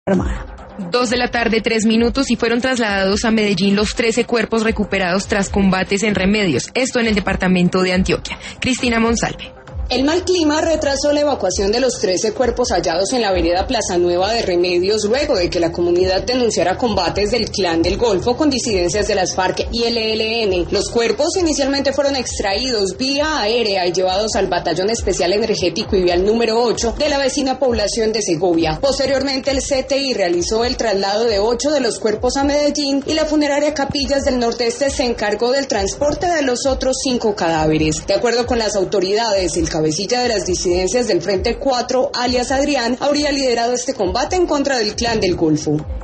Armada. 2:03 y fueron trasladados a Medellín los 13 cuerpos recuperados tras combates en Remedios, esto en el departamento de Antioquia. Cristina Monsalve. El mal clima retrasó la evacuación de los 13 cuerpos hallados en la vereda Plaza Nueva de Remedios luego de que la comunidad denunciara combates del Clan del Golfo con disidencias de las FARC y el ELN. Los cuerpos inicialmente fueron extraídos vía aérea y llevados al Batallón Especial Energético y Vial número 8 de la vecina población de Segovia. Posteriormente el CTI realizó el traslado de 8 de los cuerpos a Medellín y la funeraria Capillas del Nordeste se encargó del transporte de los otros 5 cadáveres. De acuerdo con las autoridades, el cabecilla de las disidencias del Frente 4, alias Adrián, habría liderado este combate en contra del Clan del Golfo.